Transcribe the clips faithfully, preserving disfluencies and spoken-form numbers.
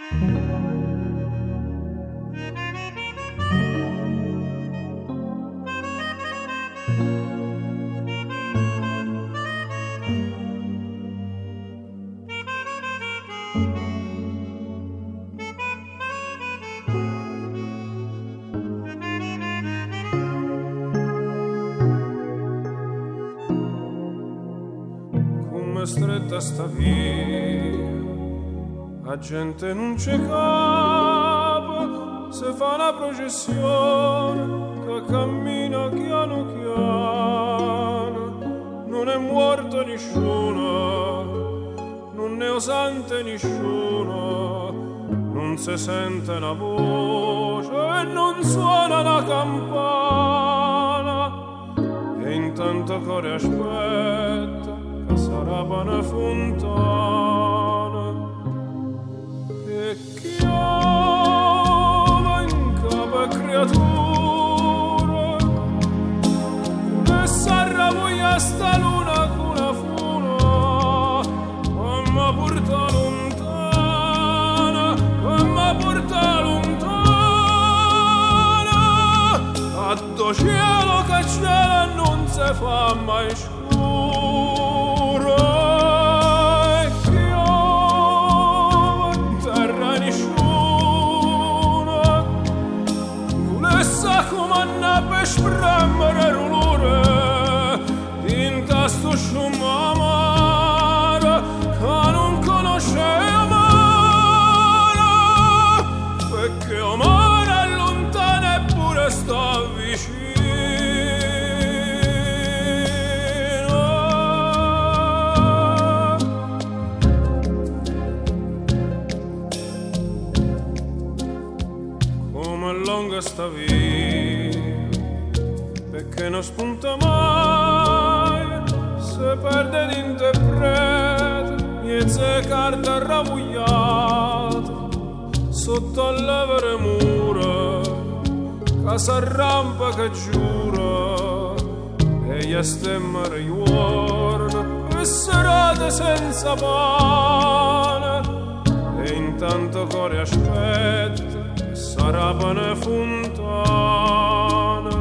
Stretta sta via, la gente non c'è capo, se fa una processione che cammina piano piano, non è morto nessuno, non è osante nessuno, non si sente una voce e non suona una campana, e intanto cuore aspetta sarà una fontana e chiama in capo creatura e s'arravoglia sta luna con la funa ma porta lontana ma porta lontana a do cielo che cielo non si fa mai scuro. Per spremere l'ore in sto sciumo amaro che non conosce amaro perché amore è lontano eppure sta vicino come lunga sta vita che non spunta mai, se perde l'interprete, miezze carte arravogliate, sotto le vere mura, che s'arrampa che giura, e gli stemmere giorno, e serate senza pane, e intanto cuore aspetta, sarà pane fontana.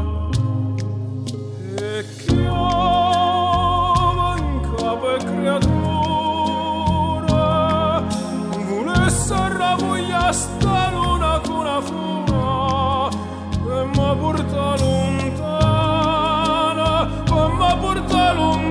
Creatura volesse arravoglia sta luna con una funa e mi porta lontana e mi porta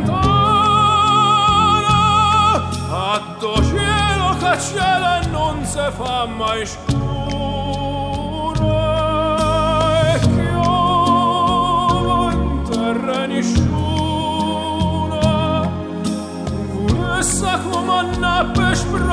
lontana a do cielo che cielo non si fa mai scuro e chiova in terra nessuno sa come una pesce